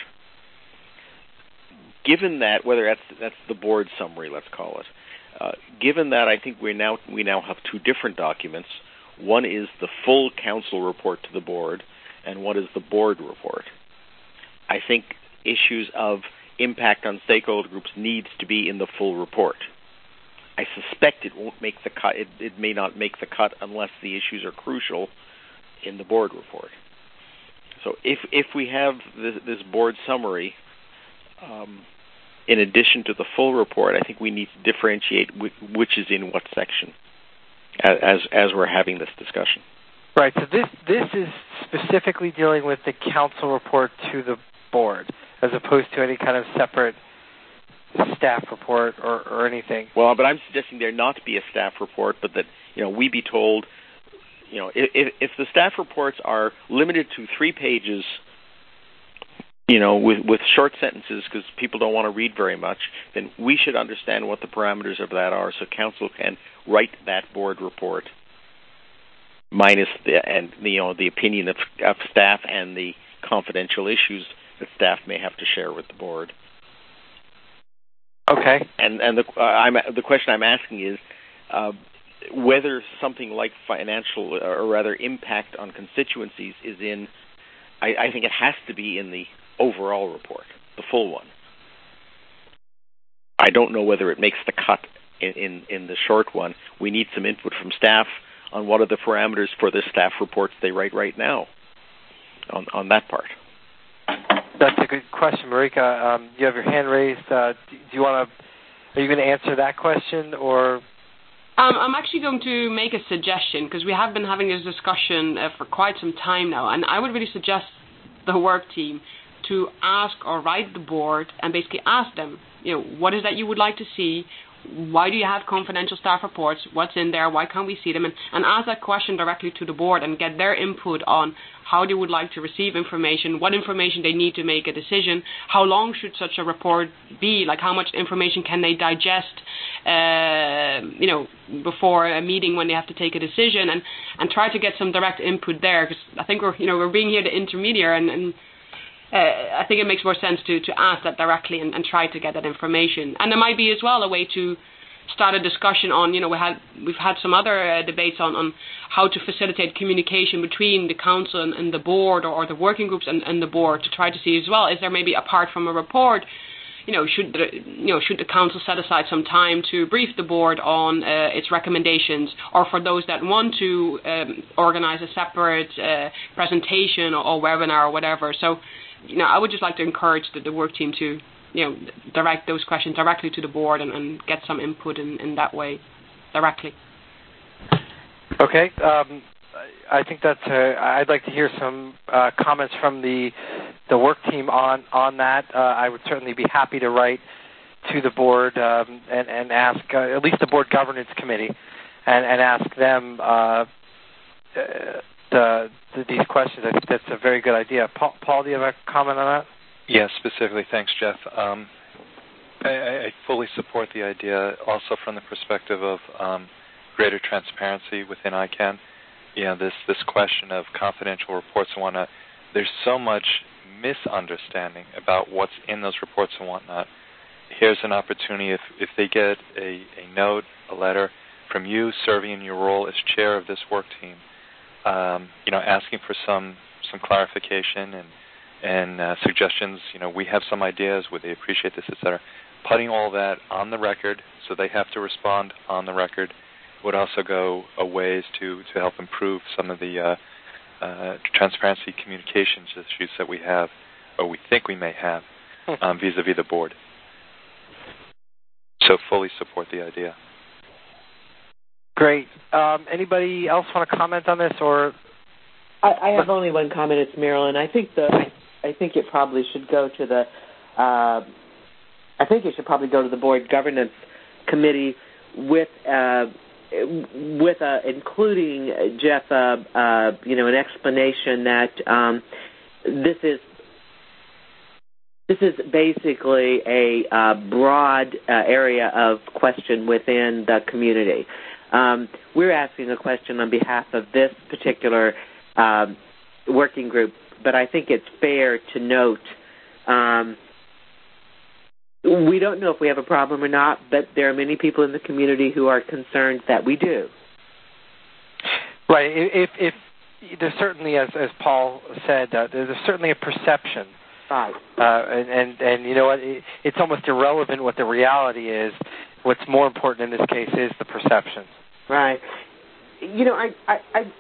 Given that, whether that's that's the board summary, let's call it. Uh, given that, I think we now we now have two different documents. One is the full council report to the board, and one is the board report. I think issues of impact on stakeholder groups needs to be in the full report. I suspect it won't make the cut. It, it may not make the cut unless the issues are crucial in the board report. So if if we have this, this board summary, um, in addition to the full report, I think we need to differentiate which, which is in what section as as we're having this discussion. Right. So this this is specifically dealing with the council report to the board, as opposed to any kind of separate staff report or, or anything. Well, but I'm suggesting there not to be a staff report, but that, you know, we be told, you know, if, if the staff reports are limited to three pages, you know, with, with short sentences because people don't want to read very much, then we should understand what the parameters of that are so council can write that board report minus the, and, you know, the opinion of, of staff and the confidential issues that staff may have to share with the board. Okay. And and the uh, I'm the question I'm asking is uh, whether something like financial or rather impact on constituencies is in. I, I think it has to be in the overall report, the full one. I don't know whether it makes the cut in, in, in the short one. We need some input from staff on what are the parameters for the staff reports they write right now on on that part. That's a good question, Marika. Um, you have your hand raised. Uh, do you want to? Are you going to answer that question, or? Um, I'm actually going to make a suggestion because we have been having this discussion uh, for quite some time now, and I would really suggest the work team to ask or write the board and basically ask them, you know, what is that you would like to see? why do you have confidential staff reports? What's in there? Why can't we see them? And, and ask that question directly to the board and get their input on how they would like to receive information, what information they need to make a decision, how long should such a report be, like how much information can they digest, uh, you know, before a meeting when they have to take a decision, and, and try to get some direct input there, because I think we're, you know, we're being here the intermediary, and, and uh, I think it makes more sense to, to ask that directly and, and try to get that information. And there might be as well a way to start a discussion on, you know, we had, we've had some other uh, debates on, on how to facilitate communication between the council and, and the board, or, or the working groups and, and the board, to try to see as well, is there maybe, apart from a report, you know, should the, you know, should the council set aside some time to brief the board on uh, its recommendations, or for those that want to um, organize a separate uh, presentation or, or webinar or whatever. So, you know, I would just like to encourage the, the work team to, you know, direct those questions directly to the board and, and get some input in, in that way directly. Okay. Um, I think that's. Uh, I'd like to hear some uh, comments from the the work team on on that. Uh, I would certainly be happy to write to the board um, and, and ask uh, at least the board governance committee and, and ask them uh, the, the, these questions. I think that's a very good idea. Paul, Paul, do you have a comment on that? Yes, specifically. Thanks, Jeff. Um, I, I fully support the idea, also from the perspective of um, greater transparency within I CANN. You know, this, this question of confidential reports and whatnot, there's so much misunderstanding about what's in those reports and whatnot. Here's an opportunity, if, if they get a, a note, a letter from you serving in your role as chair of this work team, um, you know, asking for some, some clarification and and uh, suggestions, you know, we have some ideas, would they appreciate this, et cetera. Putting all that on the record, so they have to respond on the record, would also go a ways to, to help improve some of the uh, uh, transparency communications issues that we have, or we think we may have, um, vis-a-vis the board. So fully support the idea. Great. Um, anybody else want to comment on this, or? I, I have only one comment. It's Marilyn. I think the I think it probably should go to the. Uh, I think it should probably go to the board governance committee with uh, with uh, including Jeff. Uh, uh, you know, an explanation that um, this is. This is basically a uh, broad uh, area of question within the community. Um, we're asking a question on behalf of this particular um, working group, but I think it's fair to note um, we don't know if we have a problem or not, but there are many people in the community who are concerned that we do. Right. If, if there's certainly, as, as Paul said, uh, there's certainly a perception. Right. Uh, and, and, and you know what, it, it's almost irrelevant what the reality is. What's more important in this case is the perception. Right. You know, I I, I,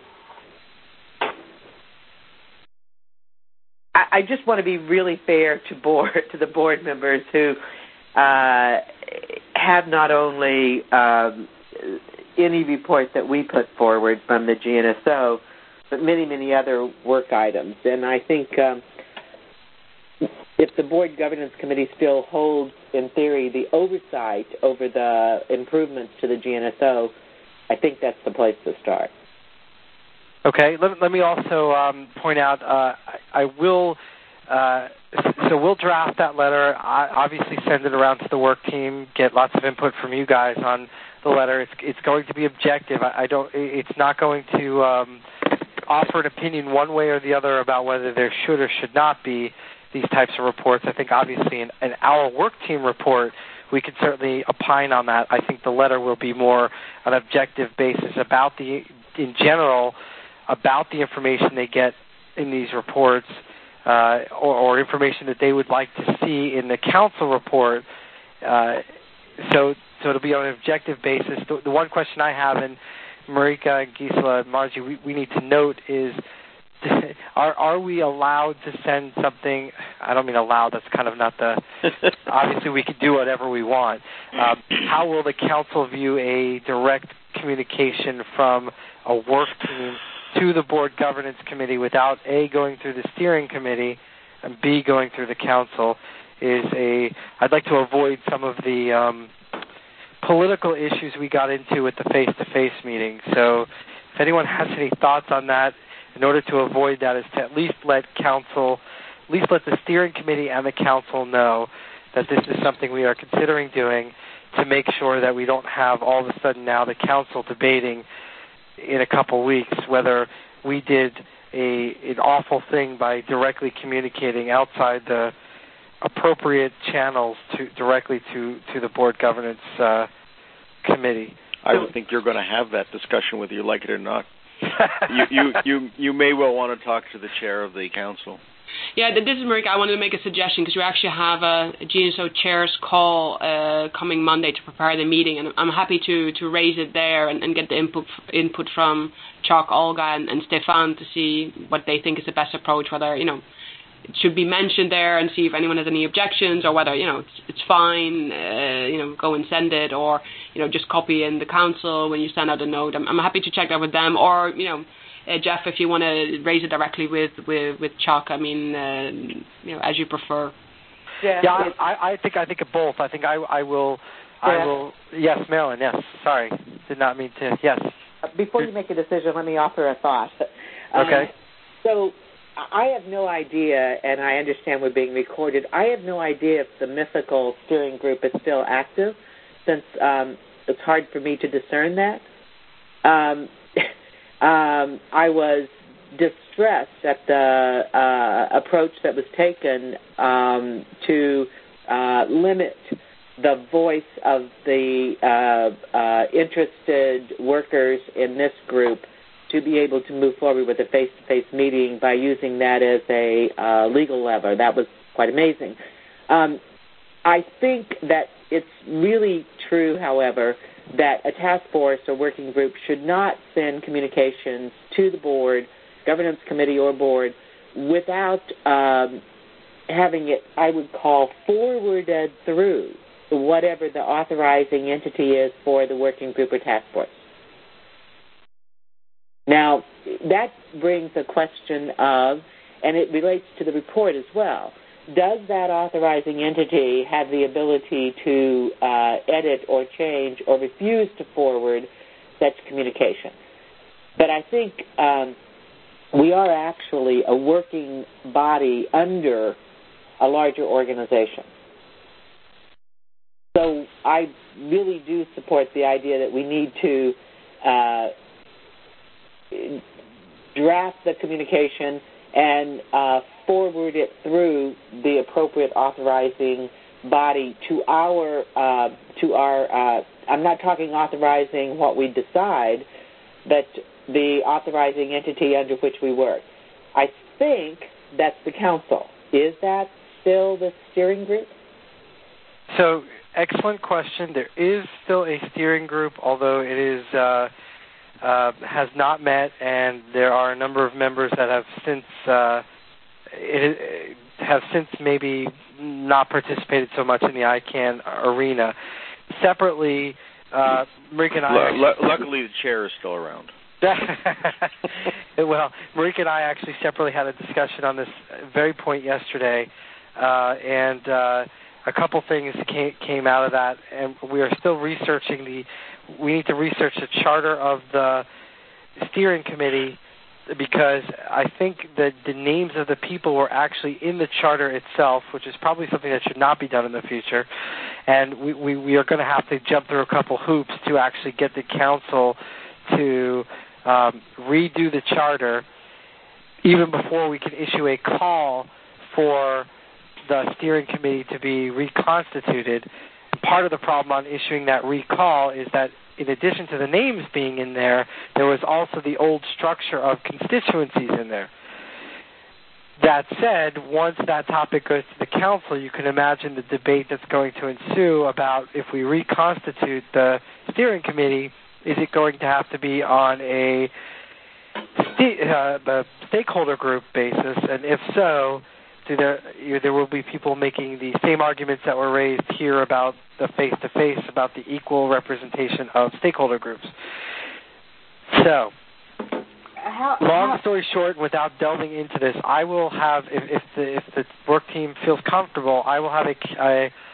I just want to be really fair to board to the board members who uh, have not only um, any report that we put forward from the G N S O, but many, many other work items. And I think um, if the Board Governance Committee still holds, in theory, the oversight over the improvements to the G N S O, I think that's the place to start. Okay. Let, let me also um, point out, uh, I, I will, uh, so we'll draft that letter, I obviously send it around to the work team, get lots of input from you guys on the letter. It's, it's going to be objective. I, I don't, it's not going to um, offer an opinion one way or the other about whether there should or should not be these types of reports. I think obviously in, in our work team report, we can certainly opine on that. I think the letter will be more an objective basis about the, in general, about the information they get in these reports uh, or, or information that they would like to see in the council report. Uh, so, so it'll be on an objective basis. The, the one question I have, and Marika, Gisela, and Margie, we, we need to note is, Are are we allowed to send something? I don't mean allowed. That's kind of not the. Obviously, we can do whatever we want. Um, how will the council view a direct communication from a work team to the board governance committee without A, going through the steering committee, and B, going through the council? Is a. I'd like to avoid some of the um, political issues we got into with the face-to-face meeting. So if anyone has any thoughts on that, in order to avoid that, is to at least let council, at least let the steering committee and the council know that this is something we are considering doing, to make sure that we don't have all of a sudden now the council debating in a couple weeks whether we did a an awful thing by directly communicating outside the appropriate channels to directly to, to the board governance uh, committee. I would think you're going to have that discussion whether you like it or not. you, you you you may well want to talk to the chair of the council. Yeah, this is Marika. I wanted to make a suggestion because we actually have a, a G N S O chairs call uh, coming Monday to prepare the meeting, and I'm happy to, to raise it there and, and get the input input from Chuck, Olga, and, and Stefan to see what they think is the best approach. Whether you know it should be mentioned there, and see if anyone has any objections, or whether you know it's, it's fine. Uh, you know, go and send it, or you know just copy in the council when you send out a note. I'm, I'm happy to check that with them, or you know. Uh, Jeff, if you want to raise it directly with, with, with Chuck, I mean, uh, you know, as you prefer. Yeah, yeah I, I think I think of both. I think I, I will, yeah. I will. Yes, Marilyn. Yes, sorry, did not mean to. Yes. Before you make a decision, let me offer a thought. Um, okay. So, I have no idea, and I understand we're being recorded. I have no idea if the mythical steering group is still active, since um, it's hard for me to discern that. Um, Um, I was distressed at the uh, approach that was taken um, to uh, limit the voice of the uh, uh, interested workers in this group to be able to move forward with a face-to-face meeting by using that as a uh, legal lever. That was quite amazing. Um, I think that it's really true, however, that a task force or working group should not send communications to the board, governance committee or board, without um, having it, I would call, forwarded through whatever the authorizing entity is for the working group or task force. Now, that brings a question of, and it relates to the report as well, does that authorizing entity have the ability to uh, edit or change or refuse to forward such communication? But I think um, we are actually a working body under a larger organization. So I really do support the idea that we need to uh, draft the communication and uh, forward it through the appropriate authorizing body to our, uh, to our. Uh, I'm not talking authorizing what we decide, but the authorizing entity under which we work. I think that's the council. Is that still the steering group? So, excellent question. There is still a steering group, although it is uh, uh, has not met, and there are a number of members that have since uh, it, have since maybe not participated so much in the I CANN arena. Separately, uh, Marika and I... L- l- luckily, the chair is still around. Well, Marika and I actually separately had a discussion on this very point yesterday, uh, and uh, a couple things came, came out of that, and we are still researching the, we need to research the charter of the steering committee, because I think that the names of the people were actually in the charter itself, which is probably something that should not be done in the future, and we, we, we are going to have to jump through a couple hoops to actually get the council to um, redo the charter even before we can issue a call for the steering committee to be reconstituted. And part of the problem on issuing that recall is that in addition to the names being in there, there was also the old structure of constituencies in there. That said, once that topic goes to the council, you can imagine the debate that's going to ensue about if we reconstitute the steering committee, is it going to have to be on a, st- uh, a stakeholder group basis? And if so, do there, you know, there will be people making the same arguments that were raised here about the face-to-face, about the equal representation of stakeholder groups. So, how, long how, story short, without delving into this, I will have, if, if, the, if the work team feels comfortable, I will have a, a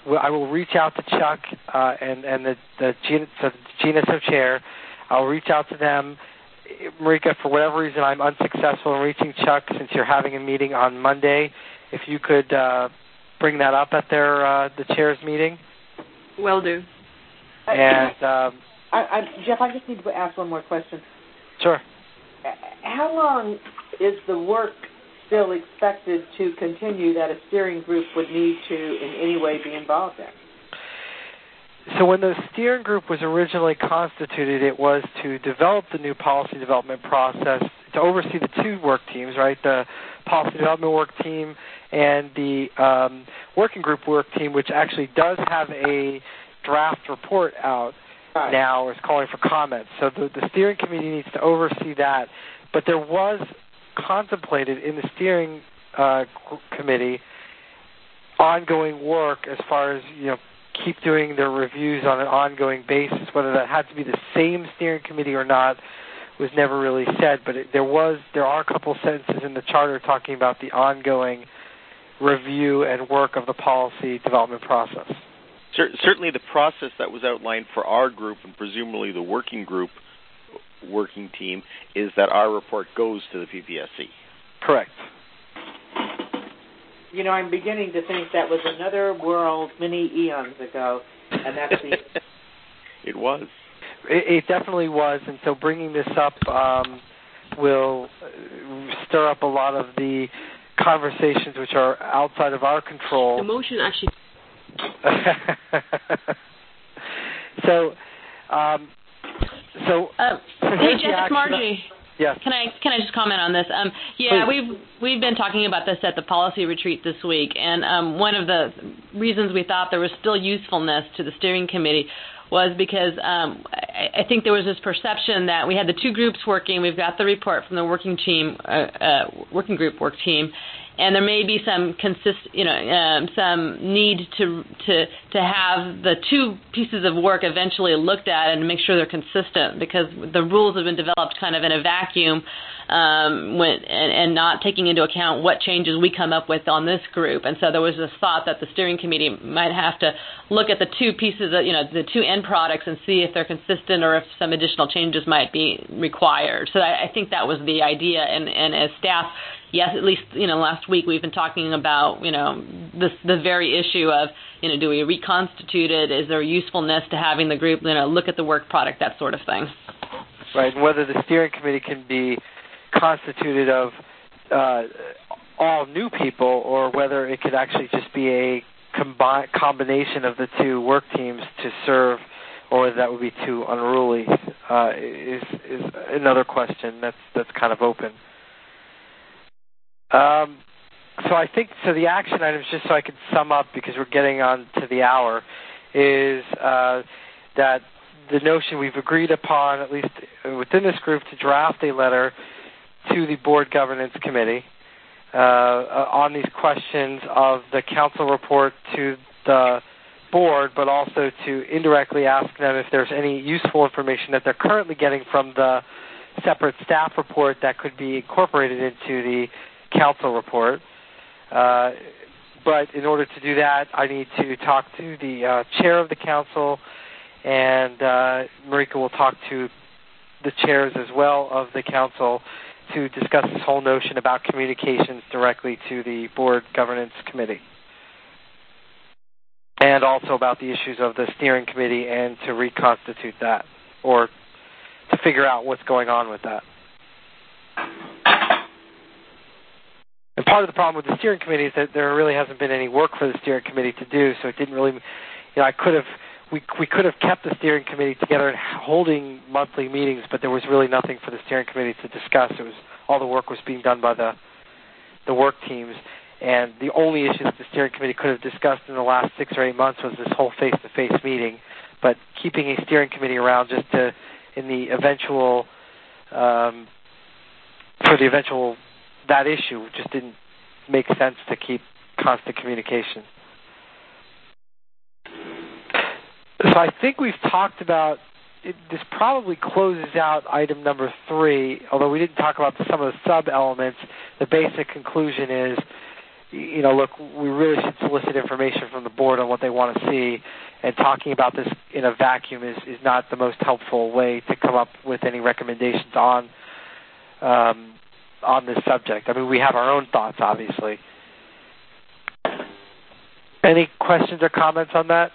I will reach out to Chuck uh, and, and the, the G N S O chair. I'll reach out to them. Marika, for whatever reason, I'm unsuccessful in reaching Chuck since you're having a meeting on Monday. If you could uh, bring that up at their uh, the chairs meeting. Will do. And um, I, I, Jeff, I just need to ask one more question. Sure. How long is the work still expected to continue that a steering group would need to in any way be involved in? So when the steering group was originally constituted, it was to develop the new policy development process, to oversee the two work teams, right, the policy development work team and the um, working group work team, which actually does have a draft report out right. now, is calling for comments. So the, the steering committee needs to oversee that. But there was contemplated in the steering uh, committee ongoing work as far as, you know, keep doing their reviews on an ongoing basis. Whether that had to be the same steering committee or not was never really said, but it, there was there are a couple of sentences in the charter talking about the ongoing review and work of the policy development process. Certainly the process that was outlined for our group and presumably the working group working team is that our report goes to the P P S C. Correct. You know, I'm beginning to think that was another world many eons ago, and that's the... It was. It, it definitely was, and so bringing this up um, will stir up a lot of the conversations which are outside of our control. The motion actually... so, um, so... Uh, hey, Jeff, it's Margie. Yes. Can I can I just comment on this? Um, yeah, Please. we've we've been talking about this at the policy retreat this week, and um, one of the reasons we thought there was still usefulness to the steering committee was because um, I, I think there was this perception that we had the two groups working. We've got the report from the working team, uh, uh, working group work team, and there may be some consist, you know, um, some need to to to have the two pieces of work eventually looked at and make sure they're consistent, because the rules have been developed kind of in a vacuum, um, when and, and not taking into account what changes we come up with on this group. And so there was this thought that the steering committee might have to look at the two pieces of, you know, the two end products and see if they're consistent or if some additional changes might be required. So I, I think that was the idea. And, and as staff, yes, at least, you know, last week we've been talking about, you know, this, the very issue of, you know, do we reconstitute it? Is there usefulness to having the group, you know, look at the work product, that sort of thing. Right, and whether the steering committee can be constituted of uh, all new people or whether it could actually just be a combi- combination of the two work teams to serve, or whether that would be too unruly, uh, is, is another question that's, that's kind of open. Um, so I think, so the action items, just so I can sum up because we're getting on to the hour, is uh, that the notion we've agreed upon, at least within this group, to draft a letter to the Board Governance Committee uh, on these questions of the Council report to the Board, but also to indirectly ask them if there's any useful information that they're currently getting from the separate staff report that could be incorporated into the Council report. Uh, but in order to do that, I need to talk to the uh, chair of the Council, and uh, Marika will talk to the chairs as well of the Council to discuss this whole notion about communications directly to the Board Governance Committee, and also about the issues of the steering committee and to reconstitute that, or to figure out what's going on with that. And part of the problem with the steering committee is that there really hasn't been any work for the steering committee to do, so it didn't really, you know, I could have, we we could have kept the steering committee together and holding monthly meetings, but there was really nothing for the steering committee to discuss. It was, all the work was being done by the the work teams, and the only issue that the steering committee could have discussed in the last six or eight months was this whole face-to-face meeting. But keeping a steering committee around just to, in the eventual, um, for the eventual, that issue just didn't make sense to keep constant communication. So I think we've talked about, it, this probably closes out item number three, although we didn't talk about some of the sub-elements. The basic conclusion is you know, look, we really should solicit information from the board on what they want to see, and talking about this in a vacuum is, is not the most helpful way to come up with any recommendations on um, on this subject. I mean, we have our own thoughts, obviously. Any questions or comments on that?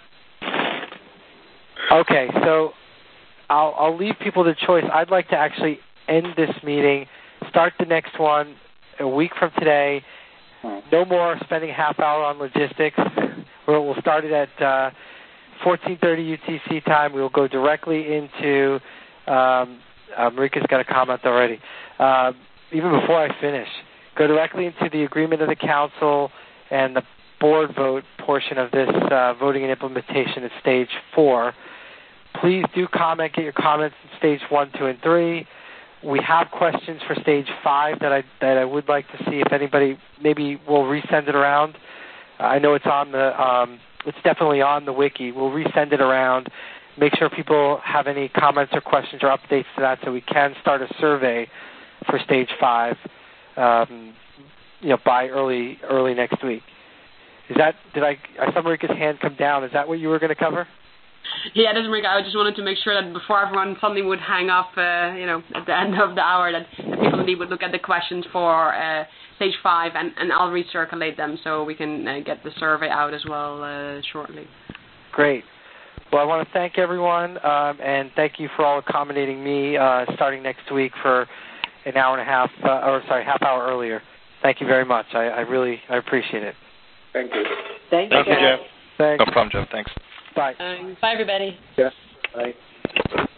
Okay, so I'll, I'll leave people the choice. I'd like to actually end this meeting, start the next one a week from today. No more spending a half hour on logistics. We'll start it at uh, fourteen thirty U T C time. We will go directly into, um, uh, Marika's got a comment already, uh, even before I finish, go directly into the agreement of the council and the board vote portion of this uh, voting and implementation at stage four. Please do comment, get your comments in stage one, two, and three. We have questions for stage five that I that I would like to see if anybody maybe will resend it around. Uh, I know it's on the um, it's definitely on the wiki. We'll resend it around. Make sure people have any comments or questions or updates to that, so we can start a survey for stage five. Um, you know, by early early next week. Is that did I? I saw Marika's hand come down. Is that what you were going to cover? Yeah, it is, Marika. I just wanted to make sure that before everyone suddenly would hang up, uh, you know, at the end of the hour, that, that people indeed would look at the questions for uh, stage five, and, and I'll recirculate them so we can uh, get the survey out as well uh, shortly. Great. Well, I want to thank everyone, um, and thank you for all accommodating me uh, starting next week for an hour and a half, uh, or sorry, half hour earlier. Thank you very much. I, I really I appreciate it. Thank you. Thank, Thank you, you, Jeff. Thanks. No problem, Jeff. Thanks. Bye. Um, bye, everybody. Yeah. Bye.